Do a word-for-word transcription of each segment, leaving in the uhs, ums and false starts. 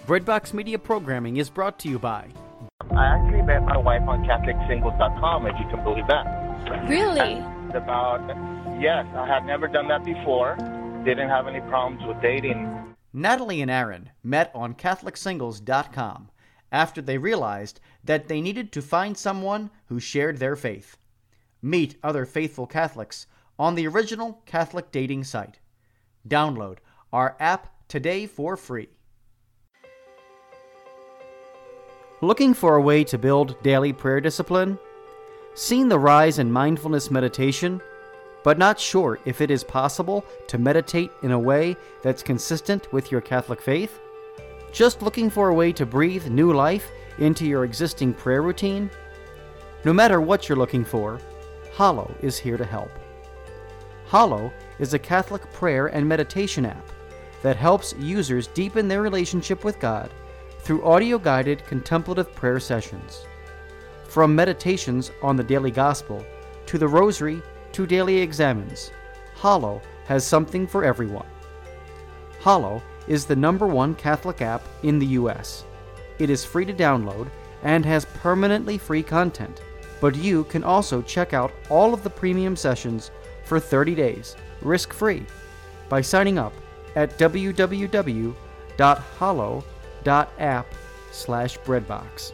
Breadbox Media programming is brought to you by... I actually met my wife on Catholic Singles dot com, if you can believe that. Really? And about, yes, I had never done that before. Didn't have any problems with dating. Natalie and Aaron met on Catholic Singles dot com after they realized that they needed to find someone who shared their faith. Meet other faithful Catholics on the original Catholic dating site. Download our app today for free. Looking for a way to build daily prayer discipline? Seen the rise in mindfulness meditation, but not sure if it is possible to meditate in a way that's consistent with your Catholic faith? Just looking for a way to breathe new life into your existing prayer routine? No matter what you're looking for, Hallow is here to help. Hallow is a Catholic prayer and meditation app that helps users deepen their relationship with God through audio-guided contemplative prayer sessions. From meditations on the daily gospel to the rosary to daily examines, Hallow has something for everyone. Hallow is the number one Catholic app in the U S. It is free to download and has permanently free content, but you can also check out all of the premium sessions for thirty days, risk-free, by signing up at w w w dot hallow dot app slash breadbox.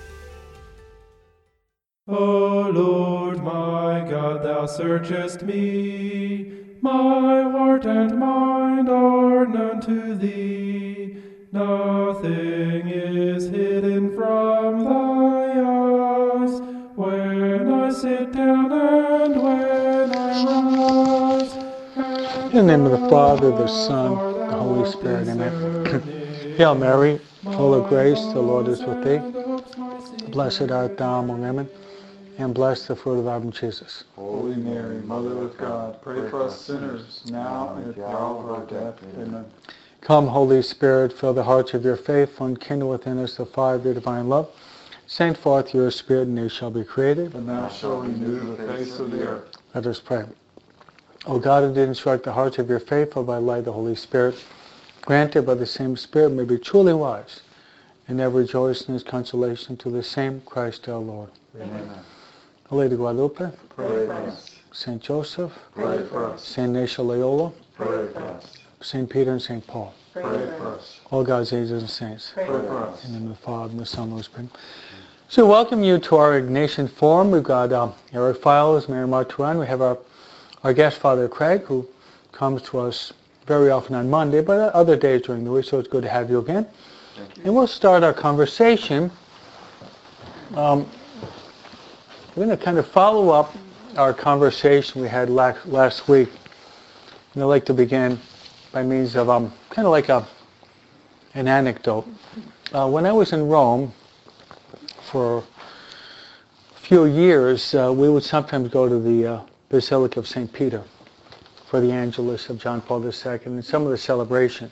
O Lord my God, thou searchest me, my heart and mind are known to thee. Nothing is hidden from thy eyes, when I sit down and when I rise. In the name of the Father, the Son, the Holy Spirit, amen. Hail Mary, full of grace, the Lord is with thee. Blessed art thou among women, and blessed the fruit of thy womb, Jesus. Holy Mary, Mother of God, pray for us sinners, now and at the hour of our death. Amen. Come, Holy Spirit, fill the hearts of your faithful, and kindle within us the fire of your divine love. Send forth your Spirit, and they shall be created. And thou shalt renew the face of the earth. Let us pray. O God, who did instruct the hearts of your faithful by the light of the Holy Spirit, granted by the same Spirit may be truly wise, and ever rejoice in his consolation to the same Christ our Lord. Amen. Our Lady Guadalupe, Pray for us. Saint Joseph, Pray for us. Saint Ignatius Loyola, Pray for us. Saint Peter and Saint Paul, Pray for us. all God's angels and saints. Pray for us. In the name of the Father, and the Son, and the Holy Spirit. So welcome you to our Ignatian Forum. We've got um, Eric Files, Mary Marturan. We have our, our guest, Father Craig, who comes to us very often on Monday, but other days during the week, so it's good to have you again. Thank you. And we'll start our conversation. Um, we're going to kind of follow up our conversation we had last, last week. And I'd like to begin by means of um, kind of like a an anecdote. Uh, when I was in Rome for a few years, uh, we would sometimes go to the uh, Basilica of Saint Peter for the Angelus of John Paul the Second and some of the celebrations.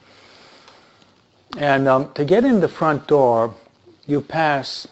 And um, to get in the front door, you pass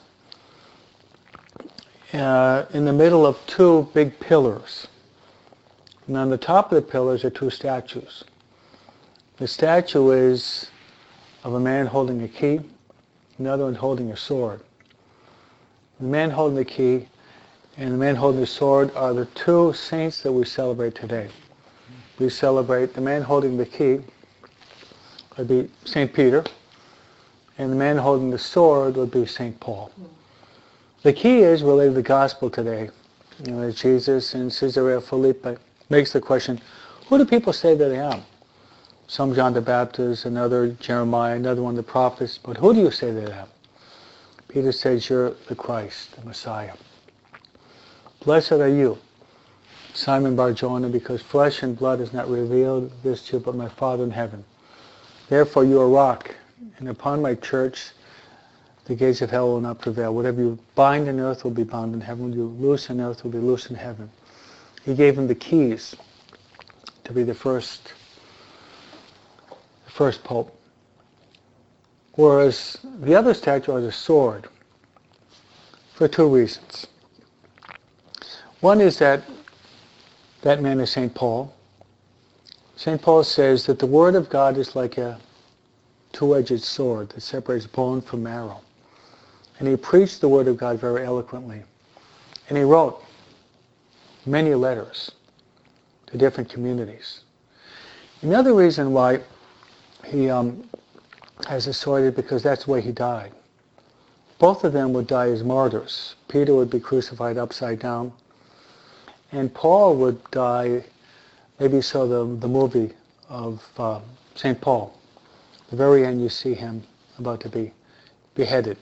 uh, in the middle of two big pillars. And on the top of the pillars are two statues. The statue is of a man holding a key, another one holding a sword. The man holding the key and the man holding the sword are the two saints that we celebrate today. We celebrate the man holding the key would be Saint Peter, and the man holding the sword would be Saint Paul. The key is related to the gospel today. You know, as Jesus in Caesarea Philippi makes the question, who do people say that I am? Some John the Baptist, another Jeremiah, another one of the prophets, but who do you say that I am? Peter says, you're the Christ, the Messiah. Blessed are you, Simon Bar-Jonah, because flesh and blood has not revealed this to you, but my Father in heaven. Therefore you are a rock, and upon my church the gates of hell will not prevail. Whatever you bind on earth will be bound in heaven. What you loose on earth will be loose in heaven. He gave him the keys to be the first, the first pope. Whereas the other statue has a sword for two reasons. One is that that man is Saint Paul. Saint Paul says that the Word of God is like a two-edged sword that separates bone from marrow. And he preached the Word of God very eloquently. And he wrote many letters to different communities. Another reason why he um, has a sword is because that's the way he died. Both of them would die as martyrs. Peter would be crucified upside down, and Paul would die, maybe you saw the, the movie of uh, Saint Paul. At the very end you see him about to be beheaded.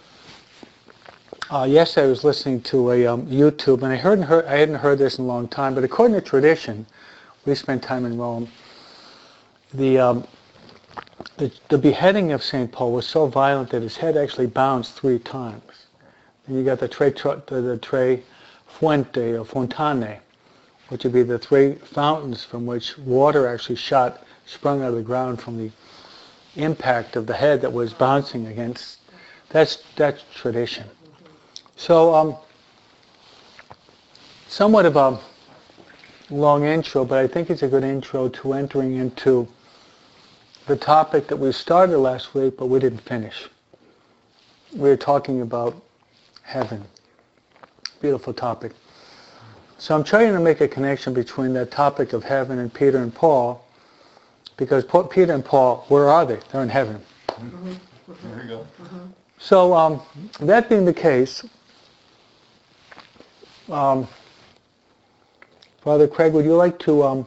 Uh, yesterday I was listening to a um, YouTube, and I, heard, heard, I hadn't heard this in a long time, but according to tradition, we spent time in Rome, the, um, the, the beheading of Saint Paul was so violent that his head actually bounced three times. And you got the Tre, the, the tre Fuente or Fontane, which would be the three fountains from which water actually shot, sprung out of the ground from the impact of the head that was bouncing against. That's, that's tradition. So, um, somewhat of a long intro, but I think it's a good intro to entering into the topic that we started last week, but we didn't finish. We were talking about heaven. Beautiful topic. So I'm trying to make a connection between that topic of heaven and Peter and Paul, because Peter and Paul, where are they? They're in heaven. Mm-hmm. There you go. Mm-hmm. So um, that being the case, um, Father Craig, would you like to um,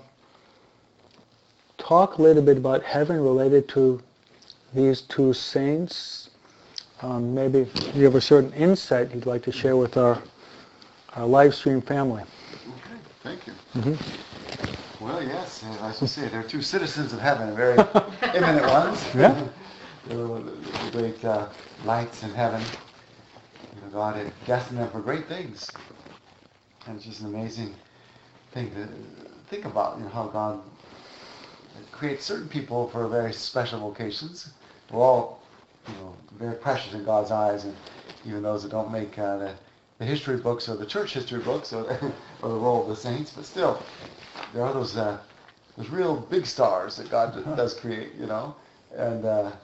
talk a little bit about heaven related to these two saints? Um, maybe you have a certain insight you'd like to share with our, our live stream family. Okay, thank you. Mm-hmm. Well, yes, as I should say, they're two citizens of heaven, very eminent ones. Yeah. The, the great uh, lights in heaven. You know, God had destined them for great things. And it's just an amazing thing to think about, you know, how God creates certain people for very special vocations. We're all, you know, very precious in God's eyes, and even those that don't make uh, the, the history books or the church history books or the, or the role of the saints, but still, there are those uh, those real big stars that God does create, you know, and uh,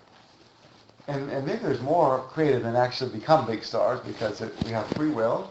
and and maybe there's more created than actually become big stars because it, we have free will.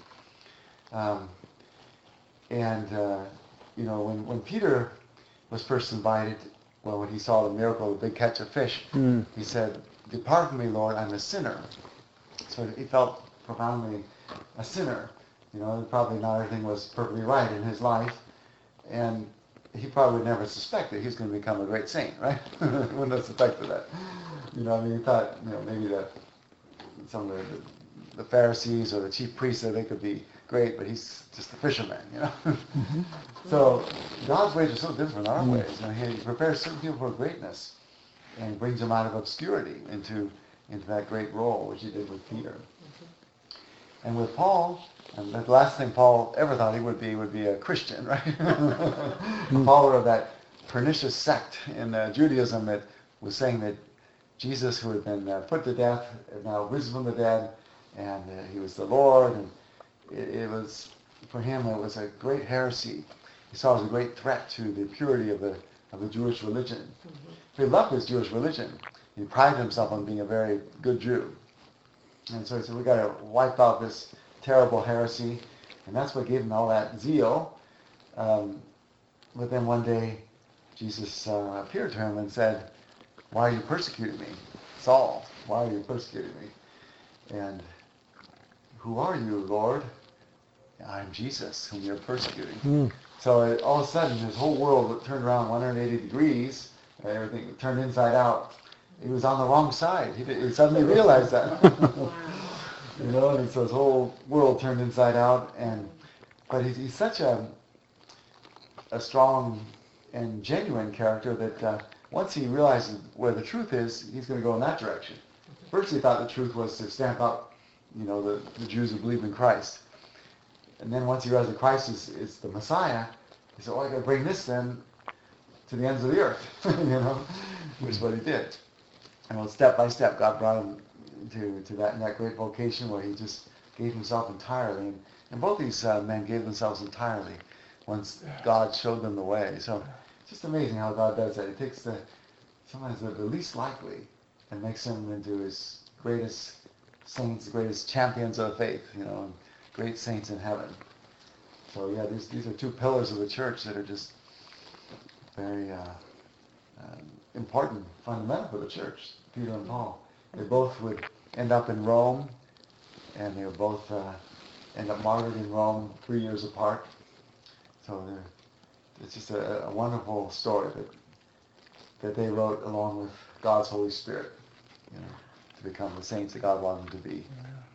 Um, and, uh, you know, when, when Peter was first invited, well, when he saw the miracle of the big catch of fish, mm. he said, "Depart from me, Lord, I'm a sinner." So he felt profoundly a sinner. You know, probably not everything was perfectly right in his life. And he probably would never suspected he was going to become a great saint, right? Wouldn't have suspected that. You know, I mean, he thought, you know, maybe that some of the, the Pharisees or the chief priests, that they could be great, but he's just a fisherman, you know. Mm-hmm. So God's ways are so different than our mm-hmm. ways. You know, he prepares certain people for greatness, and he brings them out of obscurity into into that great role, which he did with Peter. Mm-hmm. And with Paul, and the last thing Paul ever thought he would be would be a Christian, right? Mm-hmm. A follower of that pernicious sect in uh, Judaism that was saying that Jesus, who had been uh, put to death, had now risen from the dead, and uh, he was the Lord, and It, it was, for him, it was a great heresy. He saw it as a great threat to the purity of the of the Jewish religion. Mm-hmm. He loved his Jewish religion. He prided himself on being a very good Jew. And so he said, we got to wipe out this terrible heresy. And that's what gave him all that zeal. Um, but then one day, Jesus uh, appeared to him and said, "Why are you persecuting me? Saul, why are you persecuting me? And who are you, Lord?" "I'm Jesus, whom you're persecuting." Mm. So it, all of a sudden, his whole world turned around one hundred eighty degrees. Everything turned inside out. He was on the wrong side. He, did, he suddenly realized that. You know, and so his whole world turned inside out. And but he's, he's such a a strong and genuine character that uh, once he realizes where the truth is, he's going to go in that direction. First, he thought the truth was to stamp out, you know, the, the Jews who believe in Christ. And then once he realized that Christ is, is the Messiah, he said, "Oh, I got to bring this then to the ends of the earth," you know, which is what he did. And well, step by step, God brought him to, to that, that great vocation where he just gave himself entirely. And, and both these uh, men gave themselves entirely once God showed them the way. So it's just amazing how God does that. He takes the sometimes they're the least likely, and makes them into his greatest saints, greatest champions of faith, you know, and great saints in heaven. So yeah, these these are two pillars of the church that are just very uh, um, important, fundamental for the church, Peter and Paul. They both would end up in Rome, and they would both uh, end up martyred in Rome three years apart. So they're, it's just a, a wonderful story that that they wrote along with God's Holy Spirit, you know, to become the saints that God wanted them to be.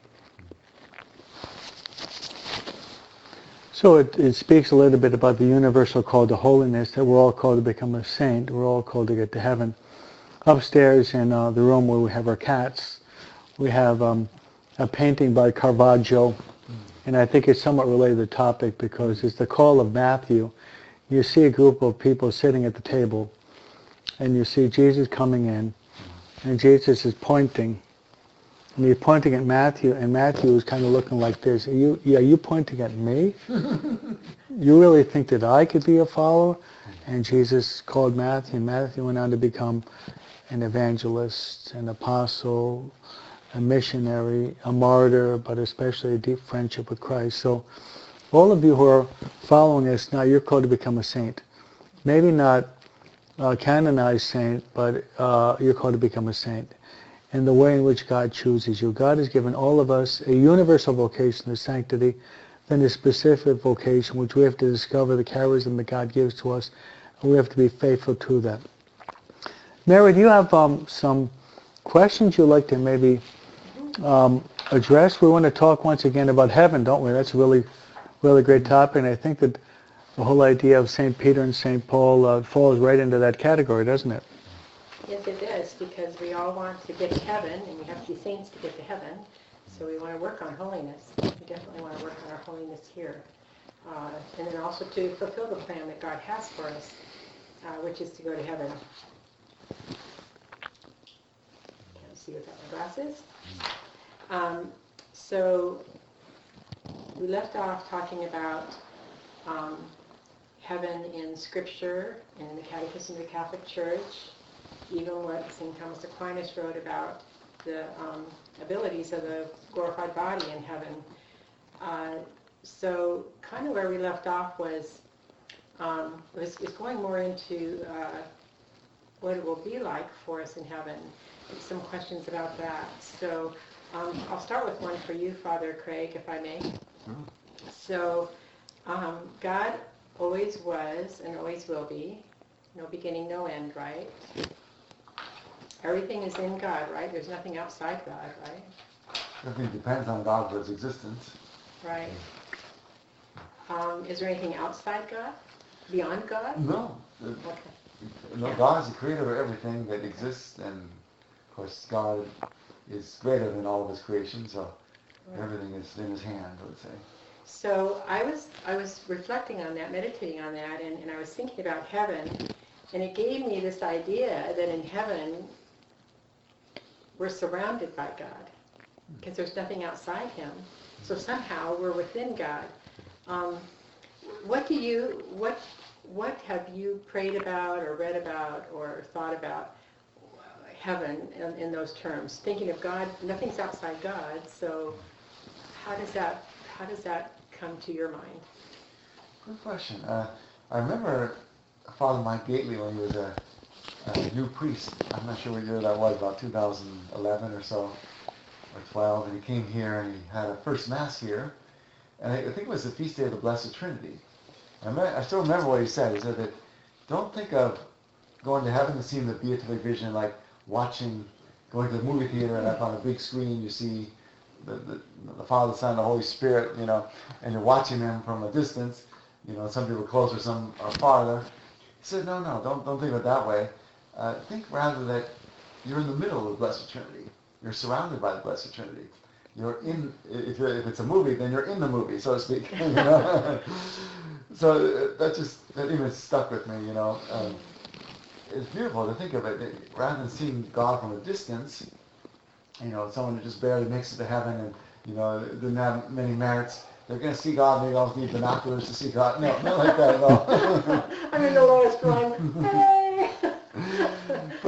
So it, it speaks a little bit about the universal call to holiness, that we're all called to become a saint. We're all called to get to heaven. Upstairs in uh, the room where we have our cats, we have um, a painting by Caravaggio, and I think it's somewhat related to the topic because it's the call of Matthew. You see a group of people sitting at the table, and you see Jesus coming in, and Jesus is pointing, and he's pointing at Matthew, and Matthew is kind of looking like this. Are you, yeah, are you pointing at me? You really think that I could be a follower? And Jesus called Matthew, and Matthew went on to become an evangelist, an apostle, a missionary, a martyr, but especially a deep friendship with Christ. So all of you who are following us now, you're called to become a saint. Maybe not a canonized saint, but uh, you're called to become a saint. And the way in which God chooses you. God has given all of us a universal vocation to sanctity, then a specific vocation which we have to discover the charism that God gives to us, and we have to be faithful to that. Mary, do you have um, some questions you'd like to maybe um, address? We want to talk once again about heaven, don't we? That's a really, really great topic, and I think that the whole idea of Saint Peter and Saint Paul uh, falls right into that category, doesn't it? Yes, it does, because we all want to get to heaven, and we have to be saints to get to heaven. So we want to work on holiness. We definitely want to work on our holiness here. Uh, and then also to fulfill the plan that God has for us, uh, which is to go to heaven. Can't see without my glasses. Um, so we left off talking about um, heaven in Scripture and in the Catechism of the Catholic Church, even what Saint Thomas Aquinas wrote about the um, abilities of the glorified body in heaven. Uh, so kind of where we left off was, um, was, was going more into uh, what it will be like for us in heaven. Some questions about that. So um, I'll start with one for you, Father Craig, if I may. Mm. So um, God always was and always will be. No beginning, no end, right? Everything is in God, right? There's nothing outside God, right? Everything depends on God for its existence. Right. Um, is there anything outside God? Beyond God? No. Okay. No, God is the creator of everything that exists, and of course God is greater than all of his creation, so Right. everything is in his hand, I would say. So I was I was reflecting on that, meditating on that, and, and I was thinking about heaven, and it gave me this idea that in heaven we're surrounded by God, because there's nothing outside him. So somehow we're within God. Um, what do you what what have you prayed about or read about or thought about heaven in, in those terms? Thinking of God, nothing's outside God. So how does that how does that come to your mind? Good question. Uh, I remember Father Mike Gately when he was a, a new priest. I'm not sure what year that was, about two thousand eleven or so, or twelve, and he came here and he had a first Mass here, and I, I think it was the Feast Day of the Blessed Trinity. I, remember, I still remember what he said. He said that don't think of going to heaven and seeing the beatific vision like watching, going to the movie theater and up on a big screen you see the, the, the Father, Son, and the Holy Spirit, you know, and you're watching them from a distance. You know, some people closer, some are farther. He said, no, no, don't don't think of it that way. Uh, think rather that you're in the middle of the Blessed Trinity. You're surrounded by the Blessed Trinity. You're in. If you're, if it's a movie, then you're in the movie, so to speak. You know? So that just that image stuck with me. You know, um, it's beautiful to think of it. it rather than seeing God from a distance. You know, someone who just barely makes it to heaven and, you know, didn't have many merits, they're going to see God, maybe almost need binoculars to see God. No, not like that at all. I'm in the lowest rung. Hey! But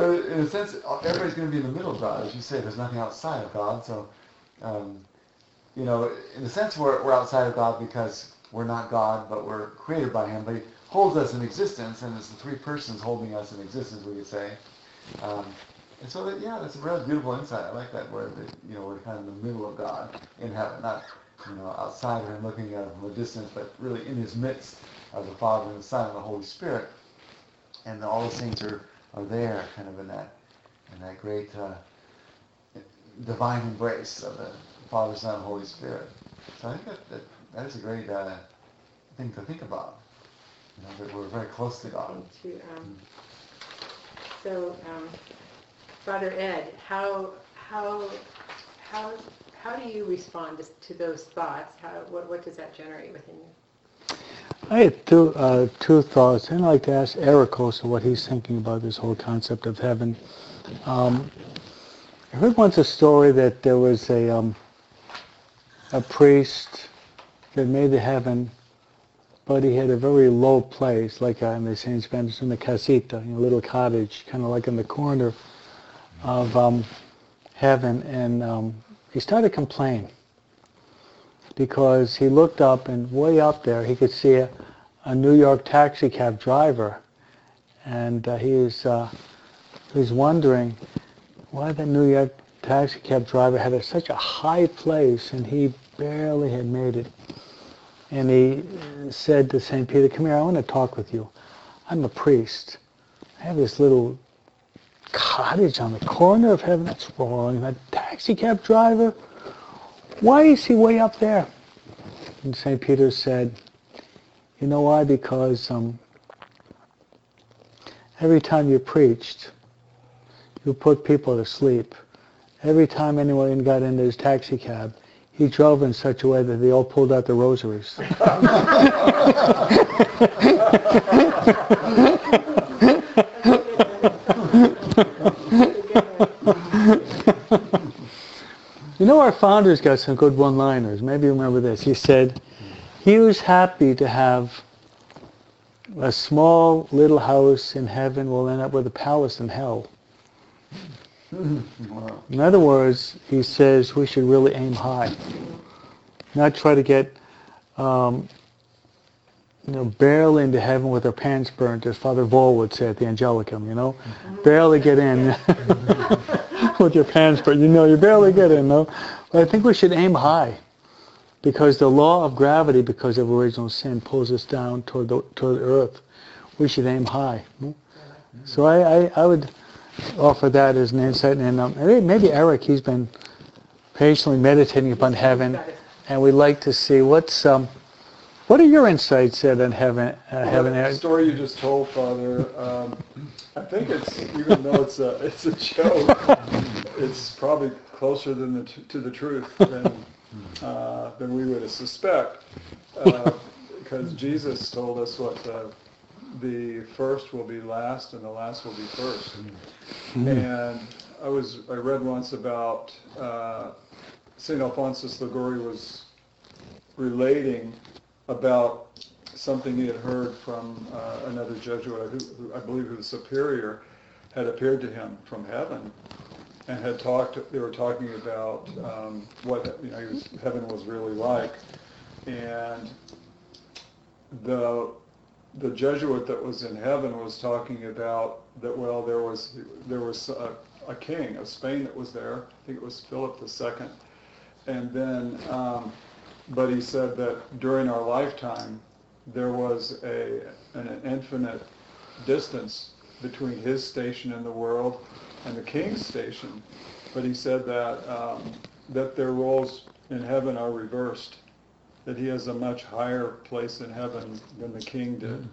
a sense, everybody's going to be in the middle of God, as you say. There's nothing outside of God. So, um, you know, in a sense, we're we're outside of God because we're not God, but we're created by Him. But He holds us in existence, and it's the three persons holding us in existence, we could say. Um, and so, that, yeah, that's a really beautiful insight. I like that word. That, you know, we're kind of in the middle of God in heaven, not you know outside of Him, looking at Him from a distance, but really in His midst of the Father and the Son and the Holy Spirit, and all the saints are. are there, kind of in that, in that great uh, divine embrace of the Father, Son, and Holy Spirit. So I think that that, that is a great uh, thing to think about. You know, that we're very close to God. And to, um, so, um, Father Ed, how how how how do you respond to, to those thoughts? How what what does that generate within you? I had two, uh, two thoughts, and I'd like to ask Eric also what he's thinking about this whole concept of heaven. Um, I heard once a story that there was a um, a priest that made the heaven, but he had a very low place, like uh, in the Saint Spanish, in the casita, you know, a little cottage, kind of like in the corner of um, heaven, and um, he started to complain, because he looked up, and way up there he could see a, a New York taxi cab driver, and uh, he was uh, he was wondering why the New York taxi cab driver had a, such a high place, and he barely had made it. And he said to Saint Peter, "Come here, I want to talk with you. I'm a priest. I have this little cottage on the corner of heaven. That's wrong. That taxi cab driver, why is he way up there?" And Saint Peter said, "You know why? Because um, every time you preached, you put people to sleep. Every time anyone got into his taxi cab, he drove in such a way that they all pulled out their rosaries." You know, our founder's got some good one-liners. Maybe you remember this. He said, he was happy to have a small little house in heaven will end up with a palace in hell. In other words, he says we should really aim high. Not try to get um, you know, barely into heaven with our pants burnt, as Father Voll would say at the Angelicum, you know. Barely get in with your pants burnt. You know, you barely get in, no? But I think we should aim high, because the law of gravity, because of original sin, pulls us down toward the, toward the earth. We should aim high. So I, I, I would offer that as an insight. And um, maybe Eric, he's been patiently meditating upon heaven, and we'd like to see what's... Um, What are your insights Ed, on heaven? Uh, well, heaven? The story you just told, Father. Um, I think it's, even though it's a it's a joke, it's probably closer than the, to the truth than uh, than we would suspect, uh, because Jesus told us what uh, the first will be last and the last will be first. Mm-hmm. And I was I read once about uh, Saint Alphonsus Liguori was relating about something he had heard from uh, another Jesuit, who, who I believe who the superior had appeared to him from heaven, and had talked. They were talking about um, what you know he was, heaven was really like, and the the Jesuit that was in heaven was talking about that. Well, there was there was a, a king of Spain that was there. I think it was Philip the Second, and then. Um, But he said that during our lifetime, there was a an infinite distance between his station in the world and the king's station. But he said that um, that their roles in heaven are reversed. That he has a much higher place in heaven than the king did.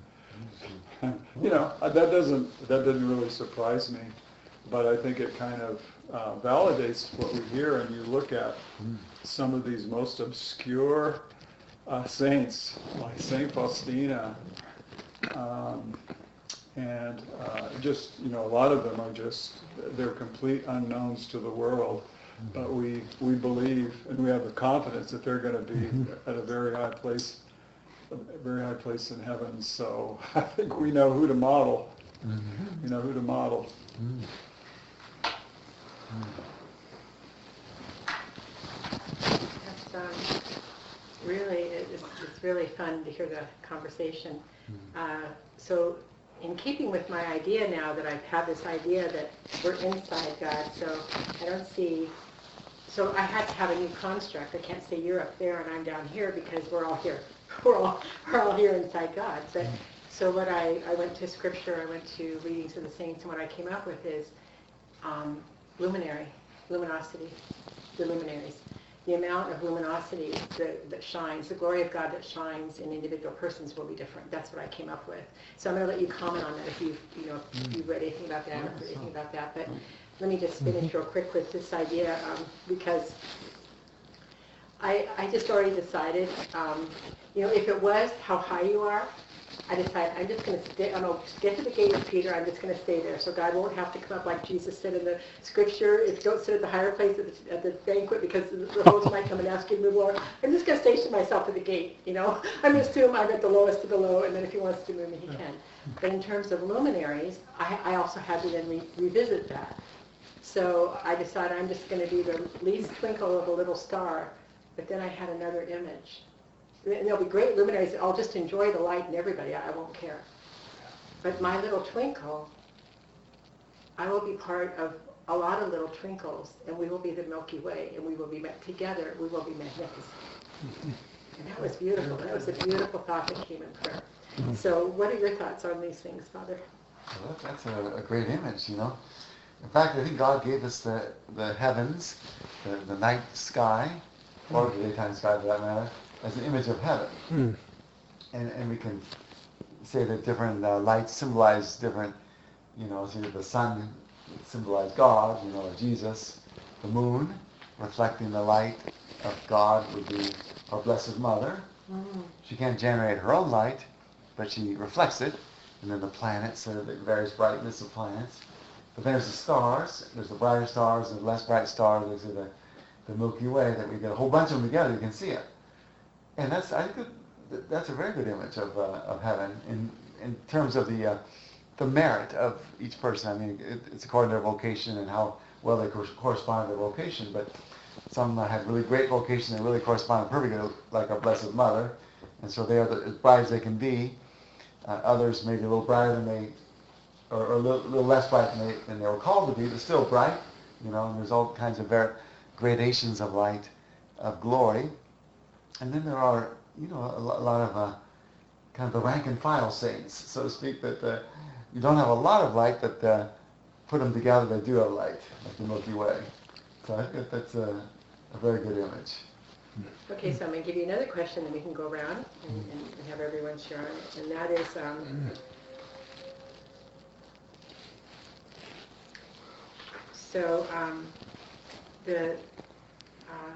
You know, that doesn't that doesn't really surprise me, but I think it kind of uh, validates what we hear. And you look at some of these most obscure uh, saints, like Saint Faustina, um, and uh, just, you know, a lot of them are just, they're complete unknowns to the world, but we, we believe and we have the confidence that they're going to be at a very high place, a very high place in heaven. So I think we know who to model. We know who to model. That's um, really, it's, it's really fun to hear the conversation. Uh, so in keeping with my idea now that I've had this idea that we're inside God, so I don't see, so I had to have a new construct. I can't say you're up there and I'm down here because we're all here. We're all, we're all here inside God. So, so what I, I went to scripture, I went to readings of the saints, and what I came up with is um, luminary, luminosity, the luminaries. The amount of luminosity that, that shines, the glory of God that shines in individual persons will be different. That's what I came up with. So I'm going to let you comment on that if you've, you know, if you've read anything about that or heard anything about that. But let me just finish real quick with this idea um, because I, I just already decided, um, you know, if it was how high you are, I decided I'm just going to stay, I'm going to get to the gate of Peter, I'm just going to stay there. So God won't have to come up like Jesus said in the scripture, if you don't sit at the higher place at the, at the banquet because the host might come and ask you to move over. I'm just going to station myself at the gate, you know. I'm going to assume I'm at the lowest of the low, and then if he wants to move me, he can. But in terms of luminaries, I, I also had to then re- revisit that. So I decided I'm just going to be the least twinkle of a little star, but then I had another image. And there'll be great luminaries. I'll just enjoy the light and everybody. I, I won't care. But my little twinkle, I will be part of a lot of little twinkles, and we will be the Milky Way, and we will be met together. We will be magnificent. And that was beautiful. That was a beautiful thought that came in prayer. So what are your thoughts on these things, Father? Well, that's a, a great image, you know. In fact, I think God gave us the, the heavens, the, the night sky, or the daytime sky for that matter, as an image of heaven. Mm. And and we can say that different uh, lights symbolize different, you know, so the sun symbolizes God, you know, or Jesus. The moon, reflecting the light of God, would be our Blessed Mother. Mm. She can't generate her own light, but she reflects it. And then the planets, uh, the various brightness of planets. But there's the stars. There's the brighter stars and the less bright stars. There's the, the Milky Way, that we get a whole bunch of them together, you can see it. And that's, I think that, that's a very good image of uh, of heaven in in terms of the uh, the merit of each person. I mean, it, it's according to their vocation and how well they co- correspond to their vocation. But some uh, have really great vocation and really correspond perfectly, like our Blessed Mother, and so they are the, as bright as they can be. Uh, others maybe a little brighter than they, or, or a little, little less bright than they than they were called to be, but still bright. You know, and there's all kinds of var- gradations of light, of glory. And then there are, you know, a, a lot of uh, kind of the rank and file saints, so to speak, that uh, you don't have a lot of light, but uh, put them together, they do have light, like the Milky Way. So I think that's a, a very good image. Okay, so I'm going to give you another question, and we can go around and, and, and have everyone share on it. And that is, um, so um, the uh,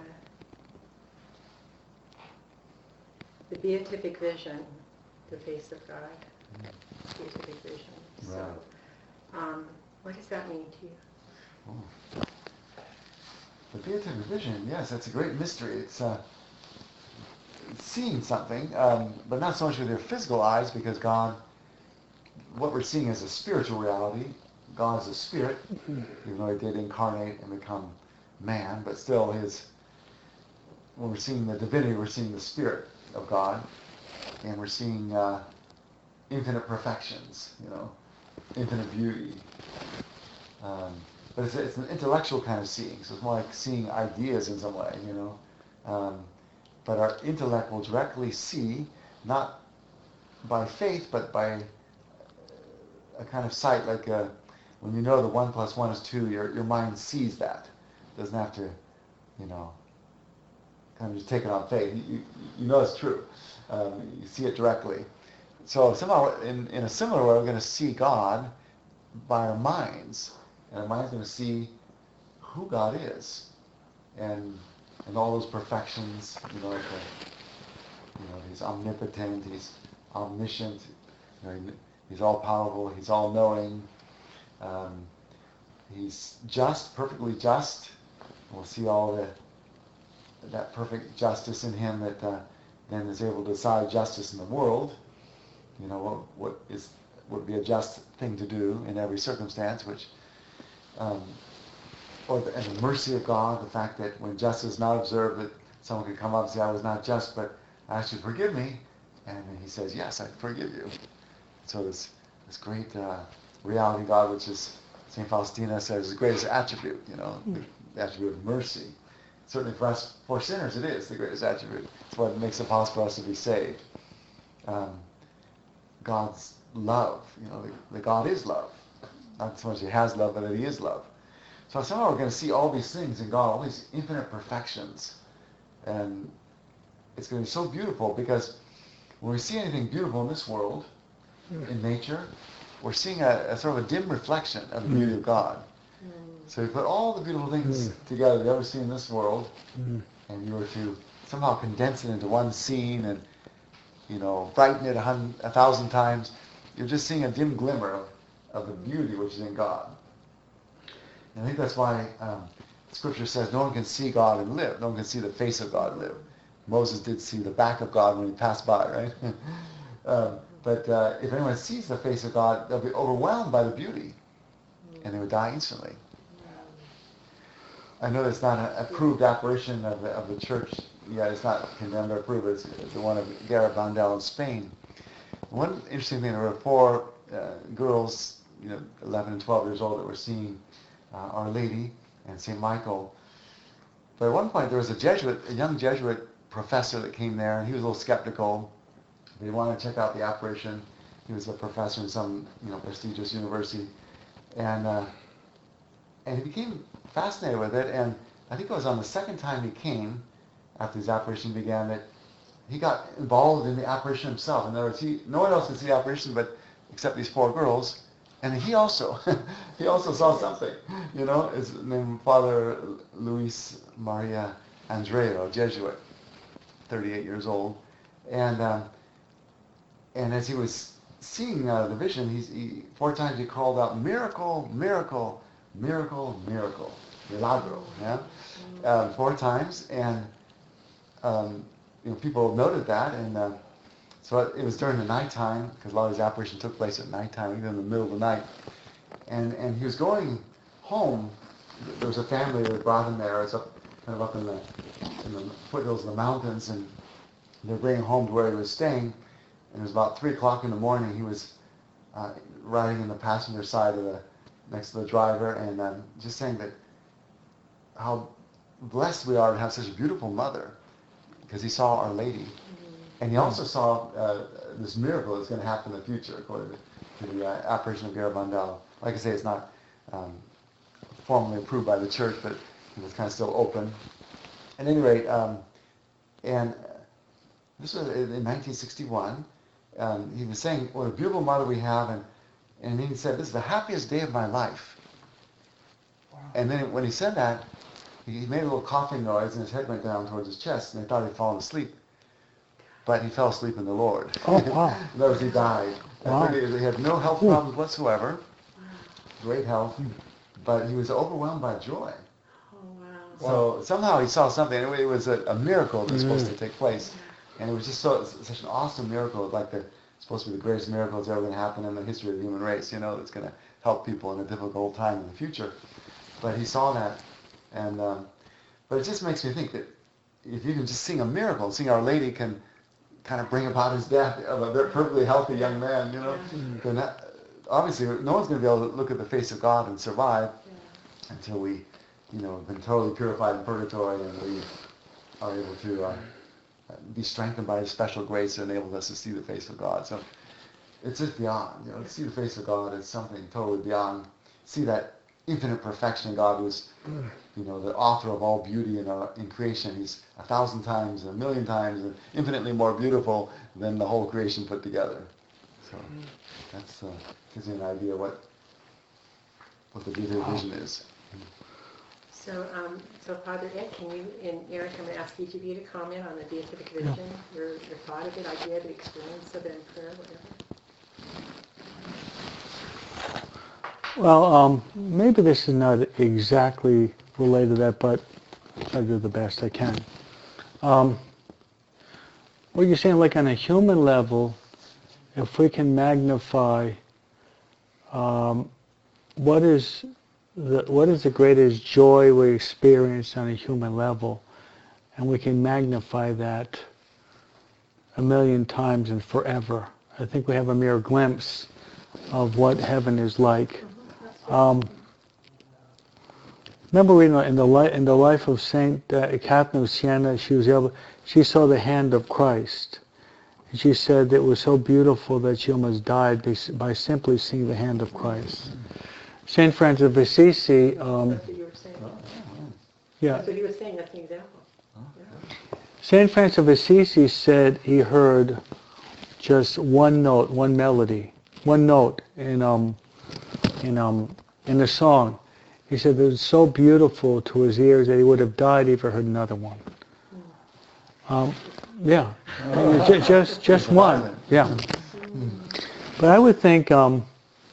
the beatific vision, the face of God, beatific vision. Right. So, um, what does that mean to you? Oh. The beatific vision, yes, that's a great mystery. It's uh, seeing something, um, but not so much with your physical eyes, because God, what we're seeing is a spiritual reality. God is a spirit, even though he did incarnate and become man, but still his, when we're seeing the divinity, we're seeing the spirit of God, and we're seeing uh, infinite perfections, you know, infinite beauty. Um, but it's, it's an intellectual kind of seeing, so it's more like seeing ideas in some way, you know. Um, but our intellect will directly see, not by faith, but by a kind of sight, like a, when you know that one plus one is two, your your mind sees that. It doesn't have to, you know, kind of just take it on faith. You, you, you know it's true. Um, you see it directly. So somehow, in, in a similar way, we're going to see God by our minds. And our mind's going to see who God is. And and all those perfections, you know, like the, you know, he's omnipotent, he's omniscient, you know, he, he's all-powerful, he's all-knowing. Um, he's just, perfectly just. We'll see all the that perfect justice in him that uh, then is able to decide justice in the world. You know, what what is would be a just thing to do in every circumstance, which um, or the, and the mercy of God, the fact that when justice is not observed, that someone can come up and say, I was not just, but I ask you to forgive me. And then he says, yes, I forgive you. So this, this great uh, reality of God, which is, Saint Faustina says, the greatest attribute, you know, the, the attribute of mercy. Certainly for us, for sinners, it is the greatest attribute. It's what makes it possible for us to be saved. Um, God's love, you know, the, the God is love. Not so much he has love, but that he is love. So somehow we're going to see all these things in God, all these infinite perfections. And it's going to be so beautiful, because when we see anything beautiful in this world, in nature, we're seeing a, a sort of a dim reflection of the beauty of God. So you put all the beautiful things together you ever see in this world, and you were to somehow condense it into one scene and, you know, brighten it a, hundred, a thousand times, you're just seeing a dim glimmer of, of the beauty which is in God. And I think that's why um, Scripture says no one can see God and live. No one can see the face of God and live. Moses did see the back of God when he passed by, right? um, but uh, if anyone sees the face of God, they'll be overwhelmed by the beauty, and they would die instantly. I know it's not an approved apparition of the, of the church. Yeah, it's not condemned or approved. It's the one of Garabandal in Spain. One interesting thing, there were four uh, girls, you know, eleven and twelve years old, that were seeing uh, Our Lady and Saint Michael. But at one point, there was a Jesuit, a young Jesuit professor that came there, and he was a little skeptical. He wanted to check out the apparition. He was a professor in some, you know, prestigious university, and uh, and he became fascinated with it. And I think it was on the second time he came, after his apparition began, that he got involved in the apparition himself. In other words, he, no one else could see the apparition but except these four girls, and he also he also saw something. You know, his name Father Luis Maria Andreo, Jesuit, thirty-eight years old, and um, and as he was seeing uh, the vision, he's, he four times he called out, miracle, miracle, miracle, miracle, milagro, yeah, um, four times, and um, you know, people noted that, and uh, so it, it was during the nighttime, because a lot of his apparition took place at nighttime, even in the middle of the night, and and he was going home. There was a family that brought him there. It's up kind of up in the in the foothills of the mountains, and they're bringing him home to where he was staying. And it was about three o'clock in the morning. He was uh, riding in the passenger side of the next to the driver, and um, just saying that how blessed we are to have such a beautiful mother, because he saw Our Lady, mm-hmm. and he also saw uh, this miracle that's going to happen in the future, according to, to the uh, apparition of Garabandal. Like I say, it's not um, formally approved by the church, but it was kind of still open. At any rate, um, and this was in nineteen sixty-one. Um, he was saying, what a beautiful mother we have, and, and he said, this is the happiest day of my life. Wow. And then when he said that, he made a little coughing noise, and his head went down towards his chest, and they thought he'd fallen asleep. But he fell asleep in the Lord. Oh, wow. In other words, he died. Wow. He had no health problems whatsoever, great health, but he was overwhelmed by joy. Oh, wow. So somehow he saw something. It was a, a miracle that was supposed to take place. And it was just so such an awesome miracle, like the supposed to be the greatest miracle that's ever going to happen in the history of the human race, you know, that's going to help people in a difficult time in the future. But he saw that, and um, but it just makes me think that if you can just sing a miracle, sing Our Lady can kind of bring about his death of a very perfectly healthy young man, you know, then that, obviously no one's going to be able to look at the face of God and survive yeah. until we, you know, have been totally purified in purgatory and we are able to uh, be strengthened by His special grace that enables us to see the face of God. So it's just beyond, you know, to see the face of God is something totally beyond. See that infinite perfection in God, who's, you know, the author of all beauty in, our, in creation. He's a thousand times, a million times, and infinitely more beautiful than the whole creation put together. So that's uh, gives you an idea what what the beauty of vision is. So, um, so Father Ed, can you and Eric, I'm going to ask each of you to comment on the beatific vision, yeah. your, your thought of it, idea, the experience of it in prayer, whatever. Well, um, maybe this is not exactly related to that, but I'll do the best I can. Um, what you're saying, like on a human level, if we can magnify um, what is the, what is the greatest joy we experience on a human level, and we can magnify that a million times and forever. I think we have a mere glimpse of what heaven is like. Um, remember, we know in the li- in the life of Saint uh, Catherine of Siena, she was able, she saw the hand of Christ, and she said it was so beautiful that she almost died by simply seeing the hand of Christ. Saint Francis of Assisi. Um, That's what you were saying. yeah. That's what he was saying. That's an example. Saint Francis of Assisi said he heard just one note, one melody, one note in um in um in the song. He said it was so beautiful to his ears that he would have died if he heard another one. Um, yeah, just just, just one. Yeah, but I would think um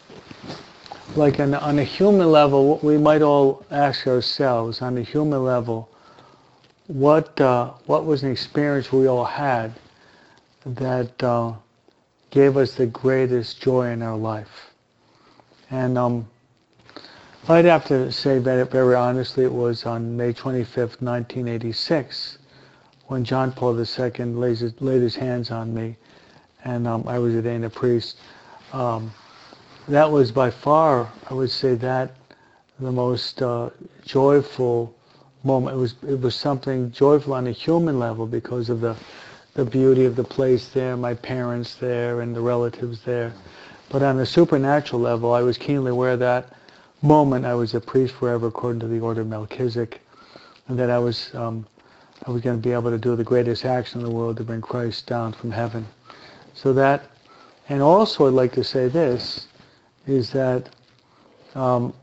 like on, on a human level, we might all ask ourselves on a human level, what uh, what was an experience we all had that uh, gave us the greatest joy in our life? And um, I'd have to say very, very honestly, it was on May twenty-fifth, nineteen eighty-six, when John Paul the Second laid his, laid his hands on me, and um, I was ordained a priest. Um, that was by far, I would say, that the most uh, joyful moment. It was it was something joyful on a human level because of the the beauty of the place there, my parents there, and the relatives there. But on a supernatural level, I was keenly aware that moment I was a priest forever according to the order of Melchizedek, and that I was um, I was going to be able to do the greatest action in the world to bring Christ down from heaven. So that, and also I'd like to say this, is that um,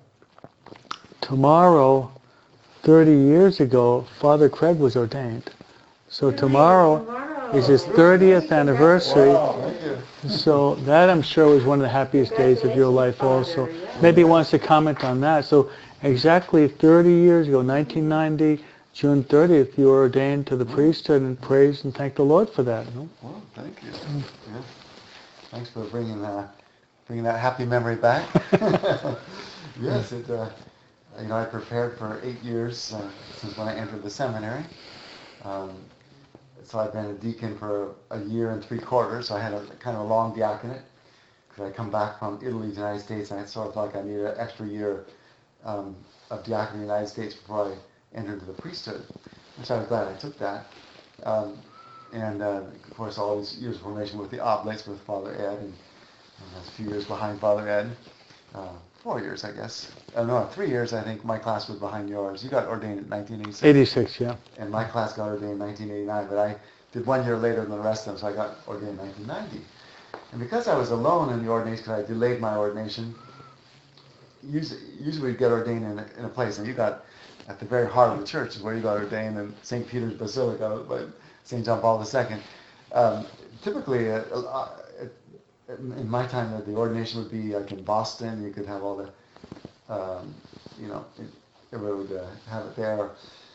tomorrow, thirty years ago, Father Craig was ordained. So tomorrow, tomorrow. is his thirtieth anniversary. Wow, So that, I'm sure, was one of the happiest days of your life also. Maybe he wants to comment on that. So exactly thirty years ago, nineteen ninety, June thirtieth, you were ordained to the priesthood, and praise and thank the Lord for that. No? Well, thank you. Yeah. Thanks for bringing that, bringing that happy memory back. Yes, it. Uh, you know, I prepared for eight years uh, since when I entered the seminary. Um, so I've been a deacon for a, a year and three quarters. So I had a kind of a long diaconate because I come back from Italy to the United States, and I sort of felt like I needed an extra year um, of diaconate in the United States before I entered into the priesthood. Which I was glad I took that. Um, and uh, of course, all these years of formation with the Oblates with Father Ed, and, and that's a few years behind Father Ed. Uh, four years, I guess. Oh, no, three years, I think. My class was behind yours. You got ordained in nineteen eighty-six. eighty-six, yeah. And my class got ordained in nineteen eighty-nine, but I did one year later than the rest of them, so I got ordained in nineteen ninety. And because I was alone in the ordination, because I delayed my ordination, usually, usually we'd get ordained in a, in a place, and you got at the very heart of the church is where you got ordained in Saint Peter's Basilica by Saint John Paul the Second. Um, typically, uh, uh, in my time, the ordination would be like in Boston. You could have all the, um, you know, everybody would uh, have it there.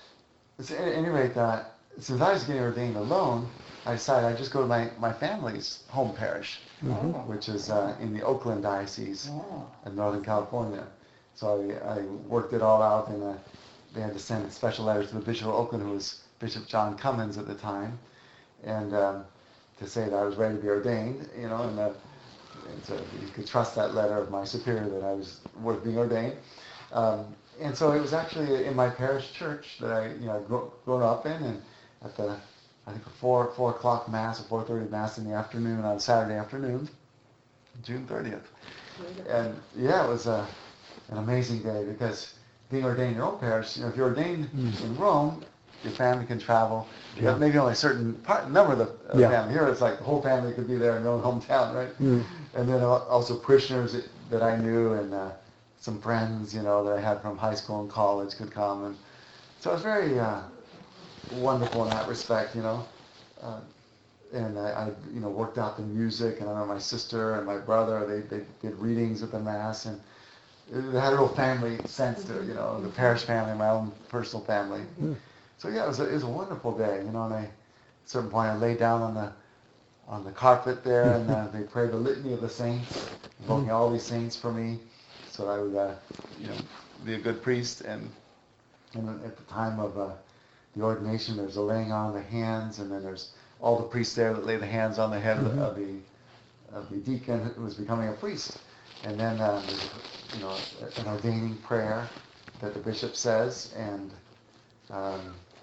So at any rate, uh, since I was getting ordained alone, I decided I'd just go to my, my family's home parish, mm-hmm. which is uh, in the Oakland Diocese in Northern California. So I, I worked it all out, and uh, they had to send special letters to the Bishop of Oakland, who was Bishop John Cummins at the time, and um, to say that I was ready to be ordained, you know, and, uh, and so you could trust that letter of my superior that I was worth being ordained. Um, and so it was actually in my parish church that I, you know, grow, grown up in, and at the, I think, four four o'clock mass or four thirty mass in the afternoon on Saturday afternoon, June thirtieth. And yeah, it was a, an amazing day because being ordained in your own parish, you know, if you're ordained mm. in Rome, your family can travel. You have maybe only a certain part, number of the uh, yeah. family. Here it's like the whole family could be there in their own hometown, right? Mm. And then also parishioners that, that I knew, and uh, some friends, you know, that I had from high school and college could come. And so it was very uh, wonderful in that respect, you know. Uh, and I, I, you know, worked out the music, and I know my sister and my brother, they, they did readings at the Mass, and it had a real family sense to it, you know, the parish family, my own personal family. Mm. So yeah, it was, a, it was a wonderful day, you know, and I, at a certain point I lay down on the on the carpet there, and uh, they prayed the litany of the saints, invoking all these saints for me, so I would, uh, you know, be a good priest. And, and at the time of uh, the ordination, there's a laying on of the hands, and then there's all the priests there that lay the hands on the head mm-hmm. of, the, of the deacon who was becoming a priest. And then uh, there's, you know, an ordaining prayer that the bishop says. And um,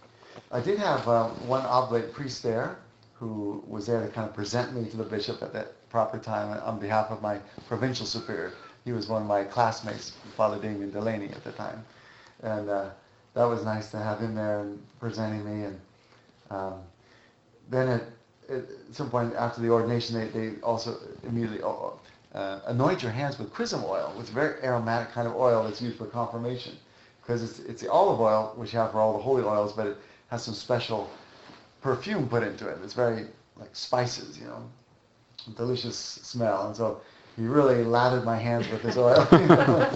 I did have uh, one oblate priest there who was there to kind of present me to the bishop at that proper time on behalf of my provincial superior. He was one of my classmates, Father Damien Delaney at the time. And uh, that was nice to have him there and presenting me. And um, then at, at some point after the ordination, they, they also immediately uh, anoint your hands with chrism oil, with a very aromatic kind of oil that's used for confirmation. Because it's, it's the olive oil, which you have for all the holy oils, but it has some special perfume put into it. It's very like spices, you know, delicious smell. And so he really lathered my hands with his oil, you know?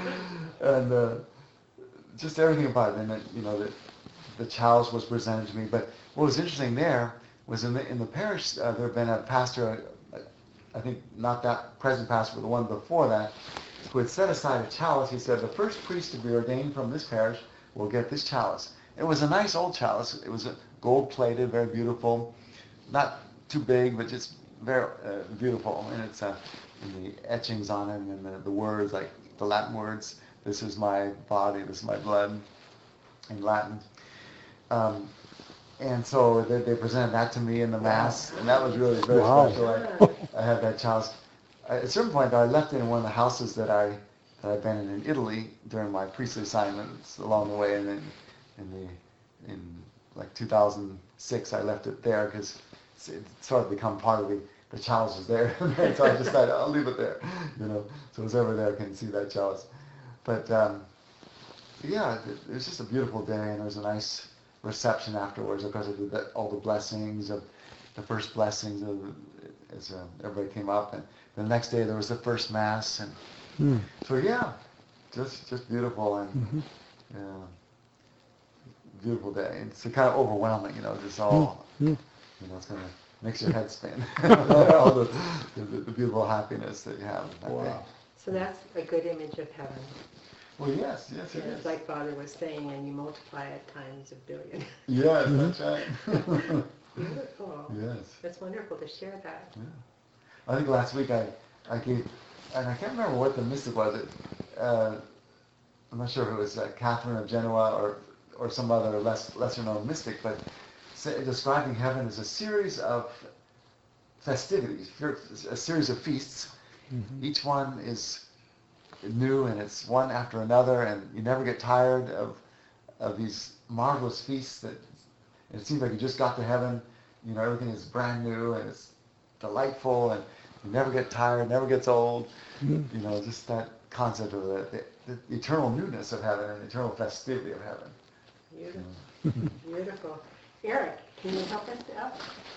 and uh, just everything about it. And it, you know, the, the chalice was presented to me. But what was interesting there was in the in the parish uh, there had been a pastor, uh, I think not that present pastor, but the one before that, who had set aside a chalice. He said the first priest to be ordained from this parish will get this chalice. It was a nice old chalice. It was a gold-plated, very beautiful, not too big, but just very uh, beautiful. And it's uh, and the etchings on it and the, the words, like the Latin words. This is my body, this is my blood, in Latin. Um, and so they, they presented that to me in the Mass, and that was really very wow. special. I, I had that chalice. At a certain point, I left it in one of the houses that I that I'd been in in Italy during my priestly assignments along the way, and then in the in like two thousand six, I left it there because it sort of become part of the the chalice was there, and so I decided I'll leave it there, you know. So who's ever there can see that chalice. But um, yeah, it, it was just a beautiful day, and there was a nice reception afterwards. Of course, I did that, all the blessings of the first blessings of, as uh, everybody came up, and the next day there was the first Mass, and mm. so yeah, just just beautiful, and mm-hmm. yeah, beautiful day. It's kind of overwhelming, you know, just all, mm. you know, it's gonna makes your head spin. all the, the, the beautiful happiness that you have that wow. day. So that's a good image of heaven. Well, yes, yes, it it's is. Like Father was saying, and you multiply it times a billion. Yes, that's right. Beautiful. Yes. That's wonderful to share that. Yeah. I think last week I, I gave, and I can't remember what the mystic was. It, uh, I'm not sure if it was uh, Catherine of Genoa or or some other less lesser known mystic, but say, describing heaven as a series of festivities, a series of feasts. Mm-hmm. Each one is new, and it's one after another, and you never get tired of of these marvelous feasts. That it seems like you just got to heaven. You know, everything is brand new and it's delightful, and you never get tired, never gets old. Mm-hmm. You know, just that concept of the, the, the eternal newness of heaven and eternal festivity of heaven. Beautiful. Mm-hmm. Beautiful. Eric, can you help us out?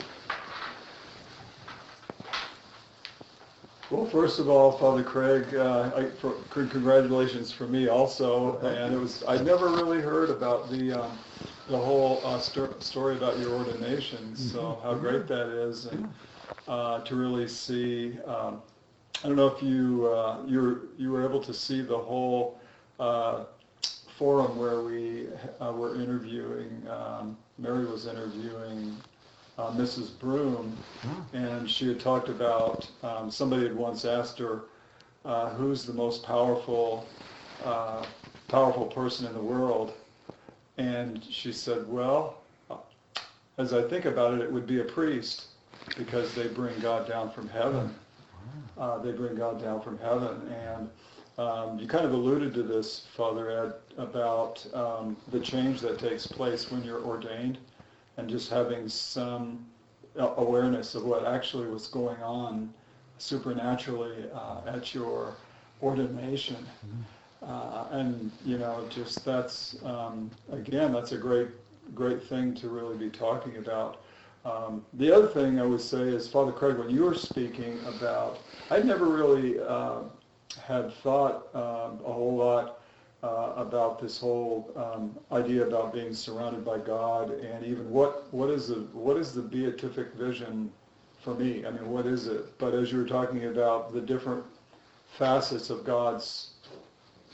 Well, first of all, Father Craig, uh, I, for, congratulations for me also. And it was I never really heard about the um, the whole uh, st- story about your ordination. So how great that is, and uh, to really see. Um, I don't know if you uh, you were you were able to see the whole uh, forum where we uh, were interviewing. Um, Mary was interviewing. Uh, Missus Broom, and she had talked about, um, somebody had once asked her, uh, who's the most powerful uh, powerful person in the world? And she said, well, as I think about it, it would be a priest, because they bring God down from heaven. Uh, they bring God down from heaven. And um, you kind of alluded to this, Father Ed, about um, the change that takes place when you're ordained, and just having some awareness of what actually was going on supernaturally uh, at your ordination. Mm-hmm. Uh, and, you know, just that's, um, again, that's a great, great thing to really be talking about. Um, the other thing I would say is, Father Craig, when you were speaking about, I'd never really uh, had thought uh, a whole lot Uh, about this whole um, idea about being surrounded by God, and even what what is the what is the beatific vision for me? I mean, what is it? But as you were talking about the different facets of God's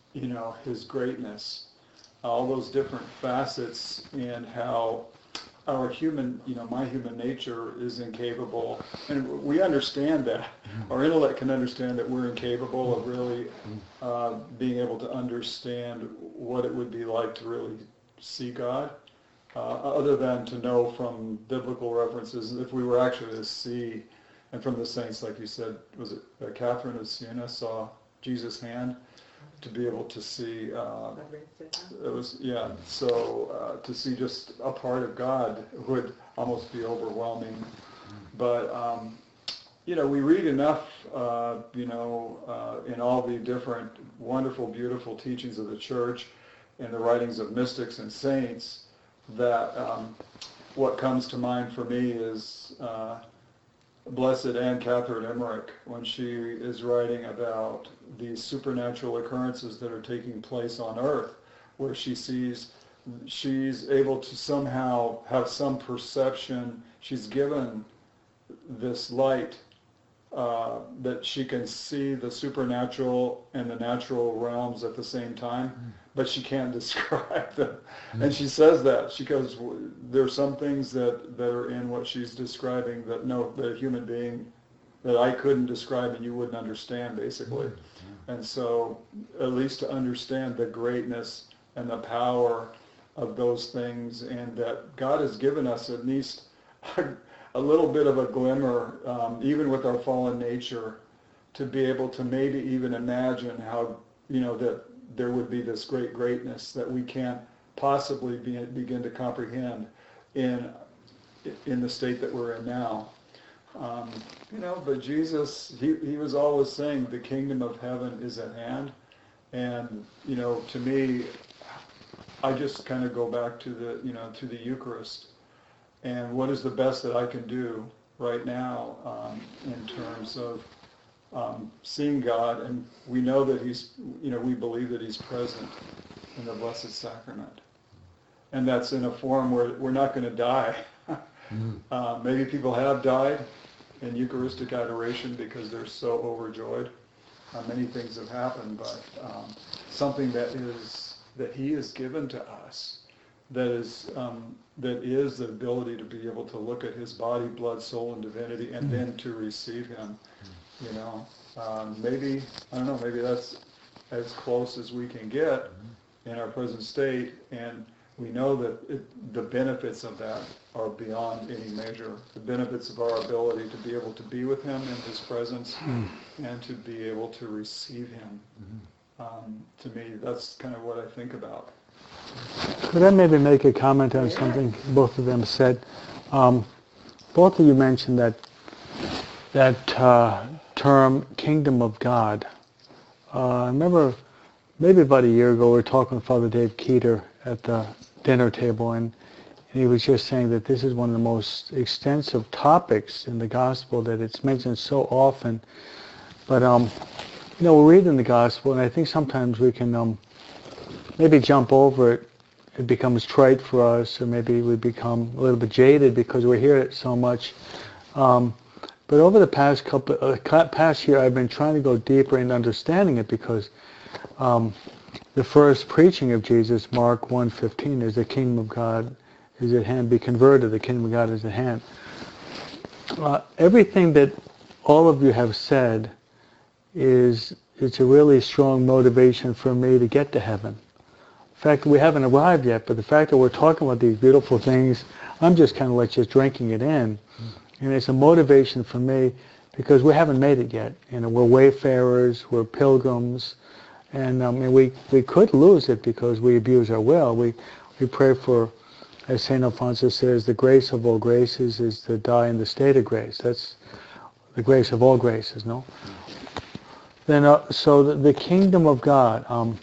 you know, his greatness, all those different facets, and how our human, you know, my human nature is incapable, and we understand that. Our intellect can understand that we're incapable of really uh, being able to understand what it would be like to really see God, uh, other than to know from biblical references, if we were actually to see, and from the saints, like you said, was it uh, Catherine of Siena saw Jesus' hand, to be able to see, uh, it was, yeah, so uh, to see just a part of God would almost be overwhelming. But, um, you know, we read enough, uh, you know, uh, in all the different wonderful, beautiful teachings of the church, in the writings of mystics and saints, that um, what comes to mind for me is uh, Blessed Anne Catherine Emmerich, when she is writing about these supernatural occurrences that are taking place on earth, where she sees, she's able to somehow have some perception, she's given this light, uh, that she can see the supernatural and the natural realms at the same time, but she can't describe them. Mm-hmm. And she says that. She goes, there are some things that, that are in what she's describing that no, that a human being, that I couldn't describe and you wouldn't understand, basically. Mm-hmm. And so, at least to understand the greatness and the power of those things, and that God has given us at least a, a little bit of a glimmer, um, even with our fallen nature, to be able to maybe even imagine how, you know, that there would be this great greatness that we can't possibly be, begin to comprehend in in the state that we're in now. Um, you know, but Jesus, he, he was always saying the kingdom of heaven is at hand. And, you know, to me, I just kind of go back to the, you know, to the Eucharist. And what is the best that I can do right now um, in terms of Um, seeing God, and we know that he's, you know, we believe that he's present in the Blessed Sacrament. And that's in a form where we're not going to die. mm. uh, maybe people have died in Eucharistic adoration because they're so overjoyed. Uh, many things have happened, but um, something that is, that he has given to us, that is, um, that is the ability to be able to look at his body, blood, soul, and divinity, and mm. then to receive him. You know, um, maybe, I don't know, maybe that's as close as we can get in our present state, and we know that it, the benefits of that are beyond any measure. The benefits of our ability to be able to be with him in his presence mm. and to be able to receive him. Mm-hmm. Um, to me, that's kind of what I think about. Could I maybe make a comment on yeah. something both of them said? Um, both of you mentioned that that uh, term, kingdom of God. Uh, I remember maybe about a year ago we were talking with Father Dave Keeter at the dinner table, and, and he was just saying that this is one of the most extensive topics in the gospel, that it's mentioned so often. But, um, you know, we're reading the gospel, and I think sometimes we can um, maybe jump over it. It becomes trite for us, or maybe we become a little bit jaded because we hear it so much. Um, But over the past couple, uh, past year, I've been trying to go deeper in understanding it, because um, the first preaching of Jesus, Mark one fifteen, is the kingdom of God is at hand. Be converted, the kingdom of God is at hand. Uh, everything that all of you have said is it's a really strong motivation for me to get to heaven. In fact, we haven't arrived yet, but the fact that we're talking about these beautiful things, I'm just kind of like just drinking it in. And it's a motivation for me, because we haven't made it yet. You know, we're wayfarers, we're pilgrims, and um, and we, we could lose it because we abuse our will. We we pray for, as Saint Alphonsus says, the grace of all graces is to die in the state of grace. That's the grace of all graces, no? Then, uh, so the, the kingdom of God. Um,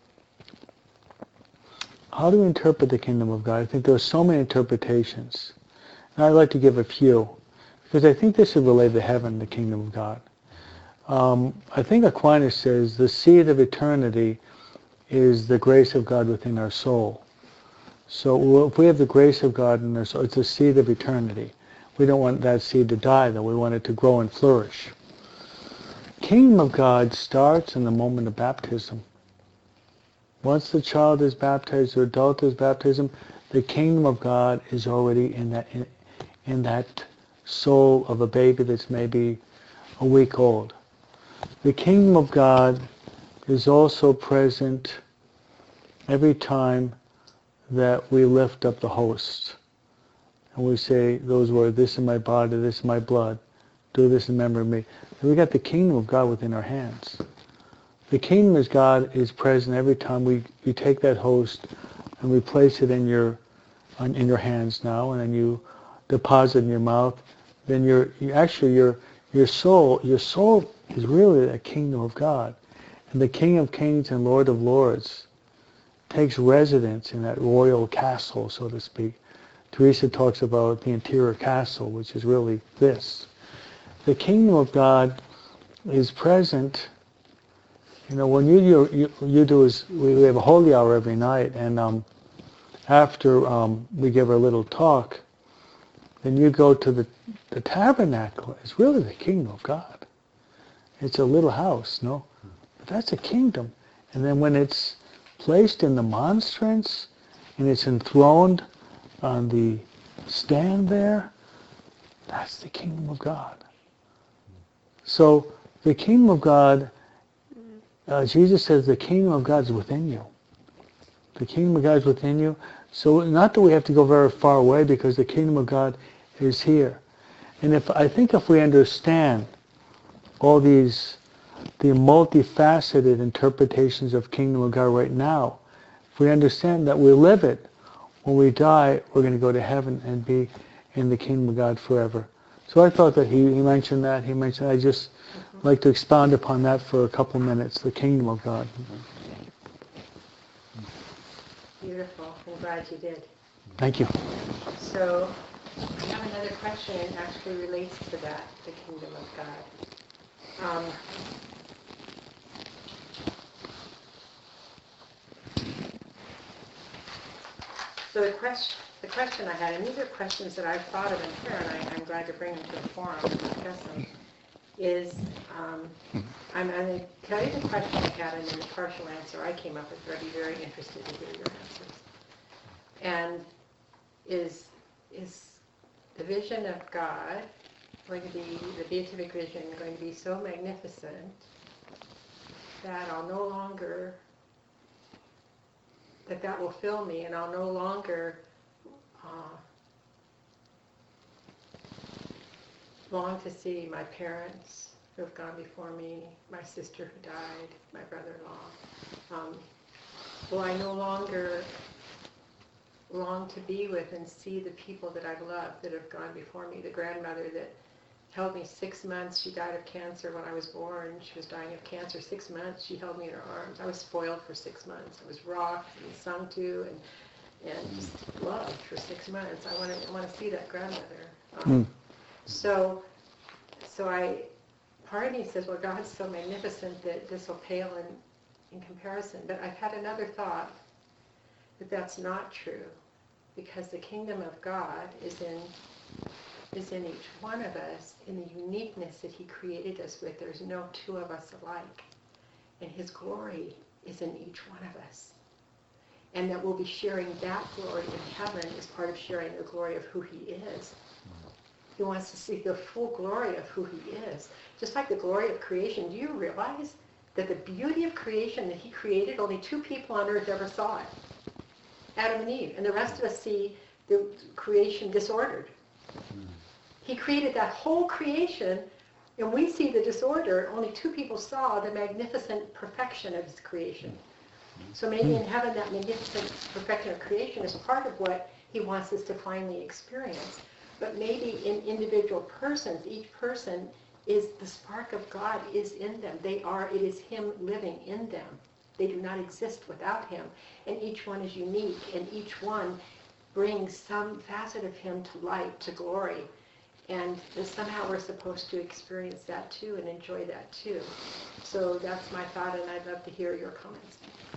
how do we interpret the kingdom of God? I think there are so many interpretations, and I'd like to give a few, because I think this is related to heaven, the kingdom of God. Um, I think Aquinas says the seed of eternity is the grace of God within our soul. So if we have the grace of God in our soul, it's a seed of eternity. We don't want that seed to die, though. We want it to grow and flourish. Kingdom of God starts in the moment of baptism. Once the child is baptized, the adult is baptism, the kingdom of God is already in that in, in that soul of a baby that's maybe a week old. The kingdom of God is also present every time that we lift up the host. And we say those words, this is my body, this is my blood. Do this in memory of me. And we got the kingdom of God within our hands. The kingdom of God is present every time we, we take that host and we place it in your on, in your hands now, and then you deposit it in your mouth. Then your you, actually your your soul your soul is really the kingdom of God, and the King of Kings and Lord of Lords takes residence in that royal castle, so to speak. Teresa talks about the interior castle, which is really this. The kingdom of God is present. You know, when you you, you, you do is we, we have a holy hour every night, and um, after um, we give our little talk, then you go to the the tabernacle. It's really the kingdom of God. It's a little house, no, but that's a kingdom. And then when it's placed in the monstrance and it's enthroned on the stand there, that's the kingdom of God. So the kingdom of God, uh, Jesus says the kingdom of God is within you. The kingdom of God is within you. So not that we have to go very far away, because the kingdom of God is here. And if I think if we understand all these, the multifaceted interpretations of kingdom of God right now, if we understand that we live it, when we die, we're going to go to heaven and be in the kingdom of God forever. So I thought that he, he mentioned that. He mentioned, I just mm-hmm. like to expound upon that for a couple minutes, the kingdom of God. Beautiful. I'm glad you did. Thank you. So I have another question, and actually relates to that, the kingdom of God. Um, so the question, the question I had, and these are questions that I've thought of in prayer, and I, I'm glad to bring them to the forum and discuss them, is, um, I'm going to tell you the question I had, and then the partial answer I came up with, but I'd be very interested to hear your answers. And is, is the vision of God going to be, the beatific vision, going to be so magnificent that I'll no longer, that that will fill me, and I'll no longer uh, long to see my parents who have gone before me, my sister who died, my brother-in-law. Um, will I no longer long to be with and see the people that I've loved that have gone before me? The grandmother that held me six months, she died of cancer when I was born. She was dying of cancer six months. She held me in her arms. I was spoiled for six months. I was rocked and sung to and, and just loved for six months. I want to I want to see that grandmother. Um, mm. So, so I, part of me says, well, God's so magnificent that this will pale in, in comparison. But I've had another thought that that's not true, because the kingdom of God is in is in each one of us, in the uniqueness that he created us with. There's no two of us alike. And his glory is in each one of us. And that we'll be sharing that glory in heaven as part of sharing the glory of who he is. He wants to see the full glory of who he is. Just like the glory of creation. Do you realize that the beauty of creation that he created, only two people on earth ever saw it? Adam and Eve. And the rest of us see the creation disordered. He created that whole creation, and we see the disorder. Only two people saw the magnificent perfection of his creation. So maybe in heaven, that magnificent perfection of creation is part of what he wants us to finally experience. But maybe in individual persons, each person is, the spark of God is in them. They are, it is him living in them. They do not exist without him. And each one is unique, and each one brings some facet of him to light, to glory. And somehow we're supposed to experience that too and enjoy that too. So that's my thought, and I'd love to hear your comments.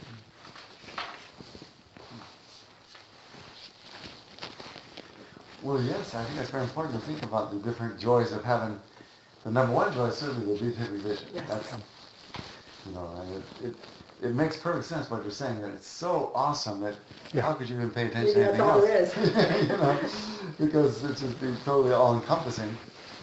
Well, yes, I think it's very important to think about the different joys of heaven. The number one joy is certainly the beatific vision. Yes. That's, you know, and it, it, it makes perfect sense what you're saying, that it's so awesome that Yeah. how could you even pay attention Maybe to that's anything all else? there is. You know, because it's just it's totally all-encompassing.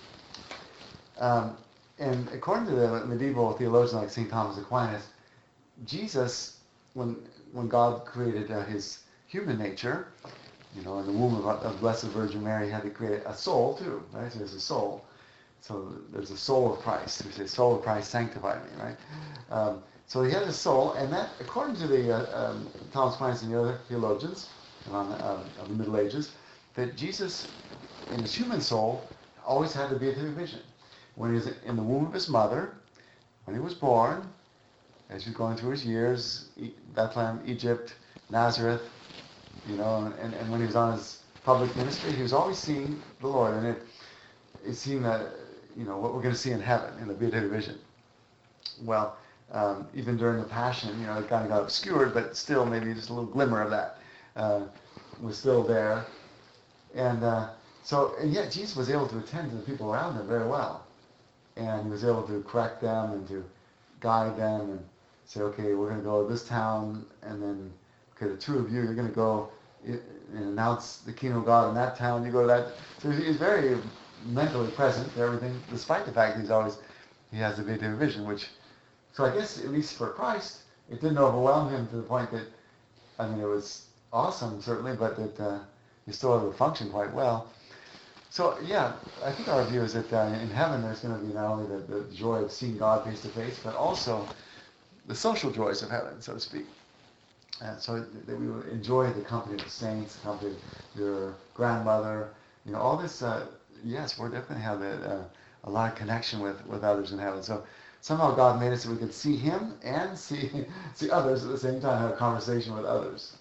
Um, and according to the medieval theologians like Saint Thomas Aquinas, Jesus, when when God created uh, his human nature, you know, in the womb of, of Blessed Virgin Mary, he had to create a soul too, right? So there's a soul. So there's a soul of Christ. We say, soul of Christ sanctified me, right? Um, so he had a soul, and that, according to the uh, um, Thomas Aquinas and the other theologians around the, uh, of the Middle Ages, that Jesus, in his human soul, always had the beatific vision. When he was in the womb of his mother, when he was born, as he was going through his years, E- Bethlehem, Egypt, Nazareth, you know, and, and when he was on his public ministry, he was always seeing the Lord, and it, it seemed that, you know, what we're going to see in heaven, in the beatific vision. Well, um, even during the Passion, you know, it kind of got obscured, but still maybe just a little glimmer of that uh, was still there. And uh, so, and yet Jesus was able to attend to the people around him very well. And he was able to correct them and to guide them and say, okay, we're going to go to this town, and then, okay, the two of you, you're going to go and announce the kingdom of God in that town, you go to that. So he's very mentally present to everything, despite the fact that he's always, he has a beatific vision, which, so I guess, at least for Christ, it didn't overwhelm him to the point that, I mean, it was awesome, certainly, but that uh, he still able to function quite well. So, yeah, I think our view is that uh, in heaven there's going to be not only the, the joy of seeing God face to face, but also the social joys of heaven, so to speak. And so that we will enjoy the company of the saints, the company of your grandmother, you know, all this, uh, yes, we're definitely have a, uh, a lot of connection with, with others in heaven. So somehow God made it so we could see him and see see others at the same time, have a conversation with others.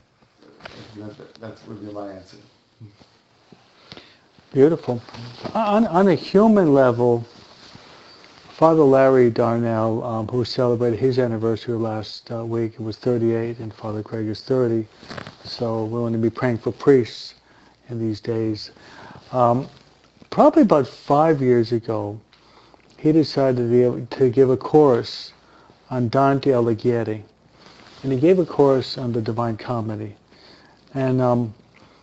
That, that would be my answer. Beautiful. On, on a human level, Father Larry Darnell, um, who celebrated his anniversary last uh, week, it was thirty-eight, and Father Craig is thirty. So we're going to be praying for priests in these days. Um, probably about five years ago, he decided to, be able to give a course on Dante Alighieri, and he gave a course on the Divine Comedy. And um,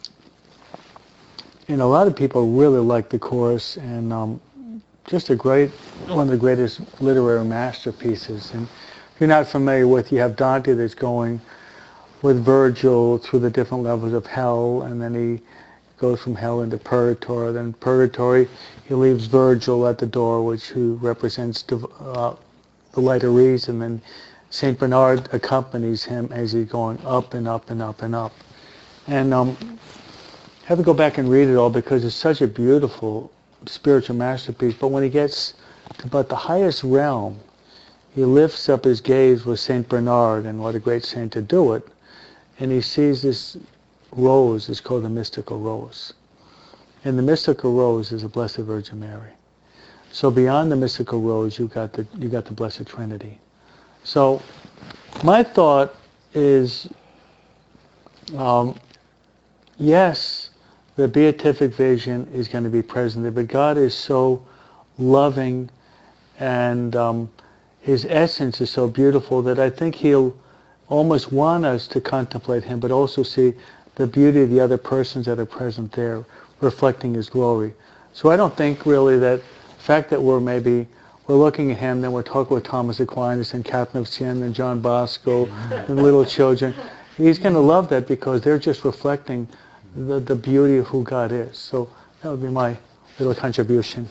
and a lot of people really liked the course, and um, just a great, one of the greatest literary masterpieces. And if you're not familiar with, you have Dante that's going with Virgil through the different levels of hell, and then he goes from hell into purgatory. Then purgatory, he leaves Virgil at the door, which who represents uh, the light of reason, and Saint Bernard accompanies him as he's going up and up and up and up. And um, I have to go back and read it all because it's such a beautiful spiritual masterpiece. But when he gets to about the highest realm, he lifts up his gaze with Saint Bernard, and what a great saint to do it, and he sees this rose. It's called the mystical rose. And the mystical rose is the Blessed Virgin Mary. So beyond the mystical rose, you got the you got the Blessed Trinity. So my thought is, um, yes, the beatific vision is going to be present there, but God is so loving, and um, his essence is so beautiful that I think he'll almost want us to contemplate him, but also see the beauty of the other persons that are present there, reflecting his glory. So I don't think really that the fact that we're maybe, we're looking at him, then we're talking with Thomas Aquinas and Catherine of Siena and John Bosco and little children, he's going to love that because they're just reflecting the, the beauty of who God is. So that would be my little contribution.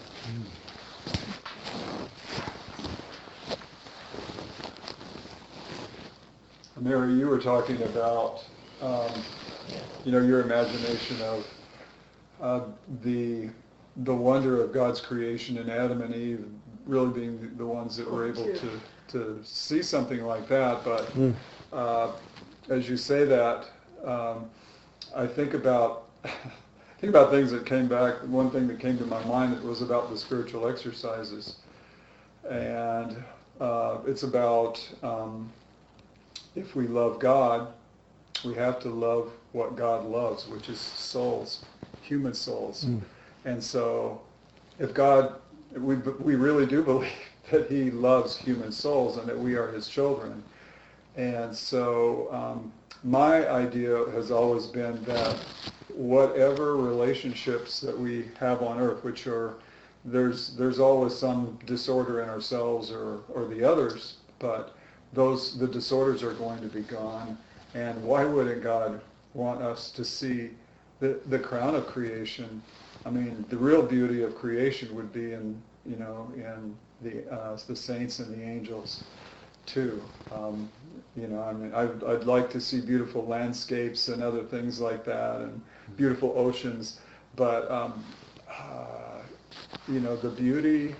Mary, you were talking about, um, you know, your imagination of uh, the the wonder of God's creation and Adam and Eve really being the ones that were able to, to see something like that. But Mm. uh, as you say that, um, I think about think about things that came back. One thing that came to my mind was about the spiritual exercises, and uh, it's about um, if we love God, we have to love what God loves, which is souls, human souls. Mm. And so, if God, we we really do believe that He loves human souls and that we are His children, And so um, my idea has always been that whatever relationships that we have on earth, which are, there's there's always some disorder in ourselves or, or the others, but those the disorders are going to be gone. And why wouldn't God want us to see the, the crown of creation? I mean, the real beauty of creation would be in, you know, in the uh, the saints and the angels too. Um, you know, I mean, I'd, I'd like to see beautiful landscapes and other things like that, and beautiful oceans. But um, uh, you know, the beauty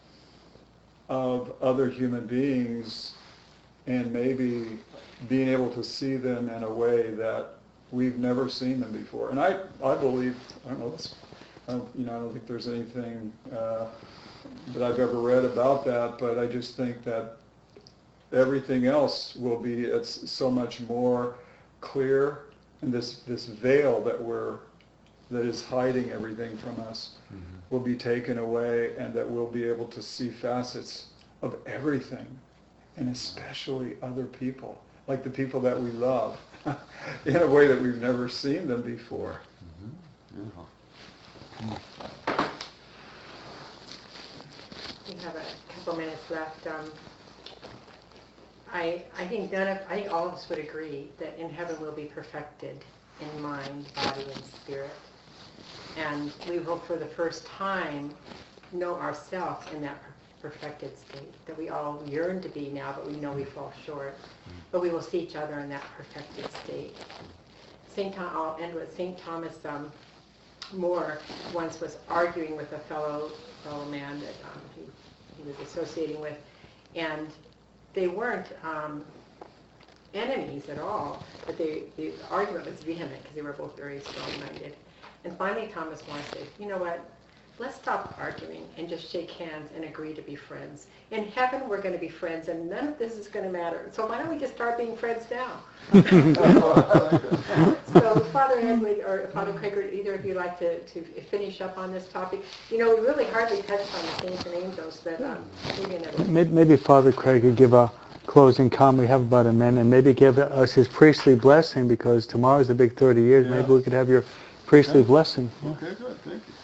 of other human beings, and maybe being able to see them in a way that we've never seen them before. And I, I believe, I don't know, it's, I don't, you know, I don't think there's anything uh, that I've ever read about that, but I just think that everything else will be, it's so much more clear, and this, this veil that we're, that is hiding everything from us mm-hmm. will be taken away, and that we'll be able to see facets of everything, and especially other people, like the people that we love, in a way that we've never seen them before. Mm-hmm. Beautiful. We have a couple minutes left. Um, I I think none of I think all of us would agree that in heaven we'll be perfected in mind, body, and spirit, and we will for the first time know ourselves in that perfected state that we all yearn to be now, but we know we fall short. But we will see each other in that perfected state. Saint Tom, I'll end with Saint Thomas um, More. Once was arguing with a fellow fellow man that um, he he was associating with, and they weren't um, enemies at all. But they, the argument was vehement because they were both very strong-minded. And finally, Thomas More said, "You know what? Let's stop arguing and just shake hands and agree to be friends. In heaven, we're going to be friends, and none of this is going to matter. So why don't we just start being friends now?" So, Father Edward or Father Craig, or either of you like to, to finish up on this topic? You know, we really hardly touched on the saints and angels, but um, maybe another. Maybe, maybe Father Craig could give a closing comment. We have about a minute, and maybe give us his priestly blessing, because tomorrow's the big thirty years. Yeah. Maybe we could have your priestly okay. blessing. Okay, good. Thank you.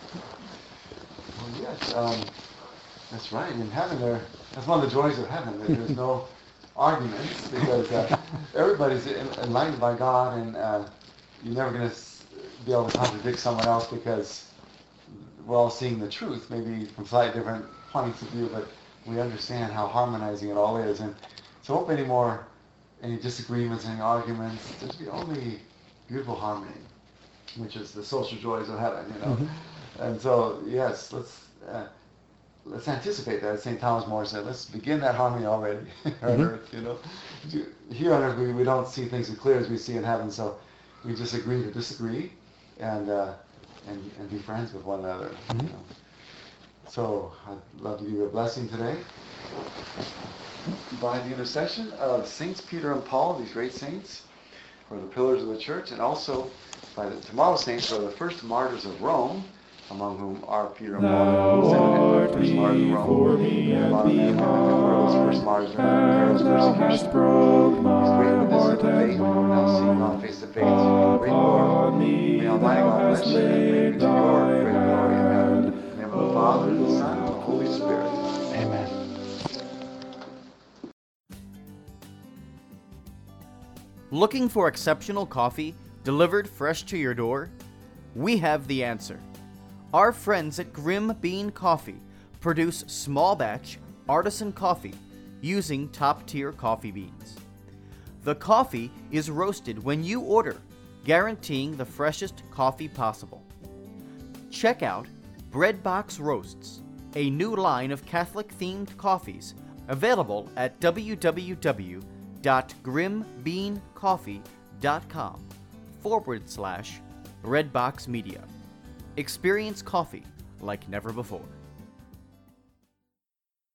Yes, um, that's right. In heaven, there, that's one of the joys of heaven, that there's no arguments, because uh, everybody's enlightened by God, and uh, you're never going to be able to contradict someone else, because we're all seeing the truth, maybe from slightly different points of view, but we understand how harmonizing it all is. And so, hope any more, any disagreements, any arguments, there's the only beautiful harmony, which is the social joys of heaven, you know. Mm-hmm. And so, yes, let's uh, let's anticipate that. As Saint Thomas More said, let's begin that harmony already on mm-hmm. earth, you know. Here on earth, we, we don't see things as clear as we see in heaven, so we just agree to disagree, and uh, and and be friends with one another. Mm-hmm. You know. So, I'd love to give you a blessing today by the intercession of Saints Peter and Paul, these great saints, who are the pillars of the church, and also by the tomorrow's saints, who are the first martyrs of Rome, among whom are Peter and Paul, the first martyrs of Rome. And a lot of men were those first martyrs during Nero's persecution. These great witnesses of faith, who are now seeing God face to face. Great Lord, may Almighty God bless you and bring you to your great glory in heaven. In the name of the Father, the Son, and the Holy Spirit. Amen. Looking for exceptional coffee delivered fresh to your door? We have the answer. Our friends at Grim Bean Coffee produce small batch artisan coffee using top-tier coffee beans. The coffee is roasted when you order, guaranteeing the freshest coffee possible. Check out Breadbox Roasts, a new line of Catholic-themed coffees available at w w w dot grim bean coffee dot com forward slash Redbox Media. Experience coffee like never before.